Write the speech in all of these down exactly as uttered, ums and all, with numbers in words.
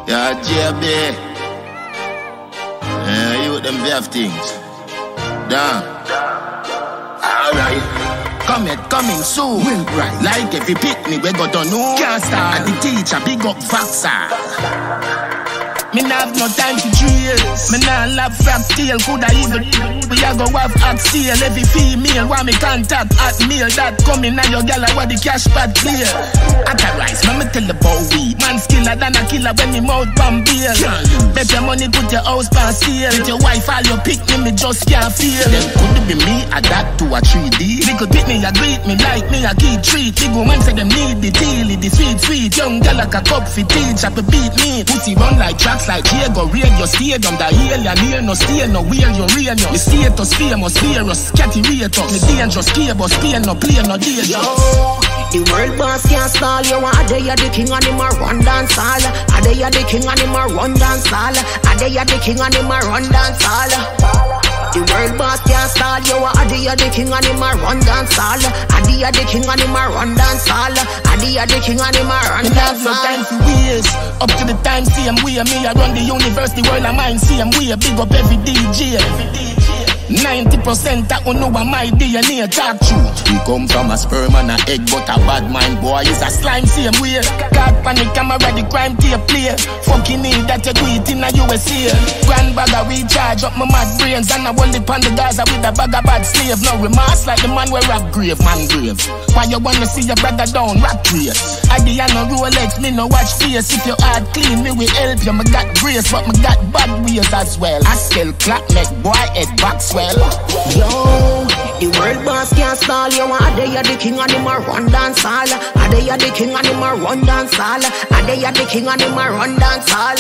Yeah, J B. Yeah, you them have things. Damn. Alright. Come it, coming soon. Win right. Like every picnic we got to know. Can't start. And the teacher big up Vaxa. Me nah have no time for drills. Me nah love frag tail. Coulda even we a go have axe tail. Every female want me contact at meal. That coming now your gal what the cash pad clear. At a rise, man me tell the bow weed. Man skiller than a killer when me mouth bomb bail. Bet your money put your house pan sale. With your wife all your pick me, me just can't feel. Then could it be me adapt to a three D? They could pick me a greet me like me a key treat. Big woman say them need the deal, the sweet sweet. Young gal like a cup for teach up a beat me. Pussy run like tracks like Diego radio stadium. The alien here no stay no wheel your real no. The status famous virus catty rate up. The dangerous cable stay no play no day. Yo, the world boss can't stall you. A day you the king and him a run dance all. A day you the king and him a run dance all. A day you the king and him a run dance all. The world boss can't stall you. A day you the king and him a run dance all. A day you the king and him a run dance all. A day you the king and him a run dance all. No time for waste. Up to the time same way. Me I run the universe, the world of mine same way. Big up every D J. ninety percent that know what my D N A talk truth. We come from a sperm and a egg, but a bad mind boy is a slime same way. God panic camera, the crime tape play. Fucking need that you do it in a U S A. Grand bag of recharge up my mad brains, and I hold it on the Gaza with a bag of bad slave. No remorse like the man where rap grave, man grave. Why you wanna see your brother down, rap race? I be on no Rolex, me no watch face. If your heart clean, me will help you. Me got grace, but me got bad ways as well. I still clap, make boy head back swell. Yo, the world boss can't stall you. A day you the king and him a run dance all. A day you the king and him a run dance all. A day you the king and him a run dance all.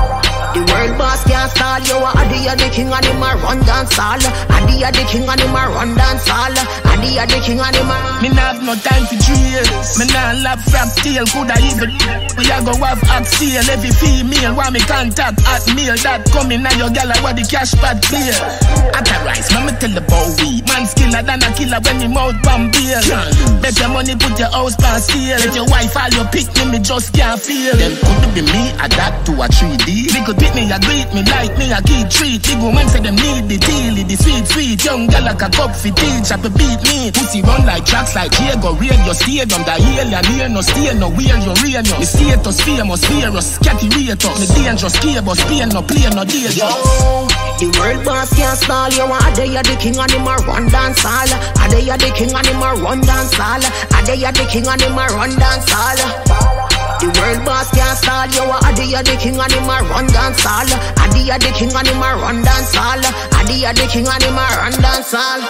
The world boss can't stall you. A day you the king and him a run dance all. A day you the king and him a run dance all. A day you the king and him a. Me nah have no time for drills. Me nah love frag tail. Coulda even we a go have axe tail. Every female want me contact at meal. That coming now your gal what the cash pad clear. At a rise, man me tell the bow weed. Man skiller than a killer when me mouth bomb bail. Bet your money put your house pan sale. Let your wife all your pick me, me just can't feel. Then could it be me adapt to a three D? They could pick me a greet me like me a key treat. Big woman say them need the deal, the sweet sweet. Young gal like a cup for teach up a beat me. Pussy run like tracks like Diego radio stadium. The alien here no stay no wheel your real no. The status famous virus catty rate up. The dangerous cable stay no play no day. Yo, the world boss can't stall you. A day you the king and him a run dance all. A day you the king and him a run dance all. A day you the king and him a run dance all. The world boss can't stall you. A day you the king and him a run dance all. A day you the king and him a run dance all. A day you the king and him a run dance all.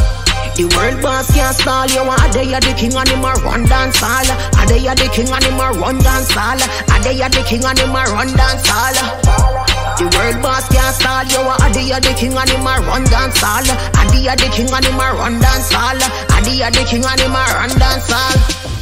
The world boss can't stall you. A day you the king and him a run dance all. A day you the king and him a run dance all. A day you the king and him a run dance all. The world boss can't stall you. A day you the king and him a run dance all. A day you the king and him a run dance all. A day you the king and him a run dance all.